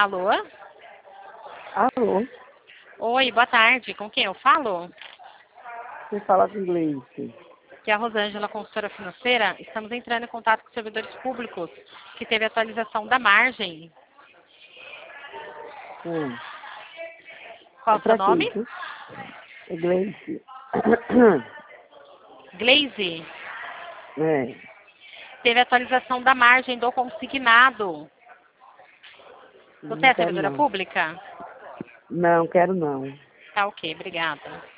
Alô? Alô? Oi, boa tarde. Com quem eu falo? Você fala com inglês? Que é a Rosângela, consultora financeira. Estamos entrando em contato com os servidores públicos, que teve atualização da margem. Qual o seu Pra nome? quê? É Gleice. Glaze. É. Teve atualização da margem do consignado. Você Não é quero servidora não. pública? Não, quero não. Tá ok, obrigada.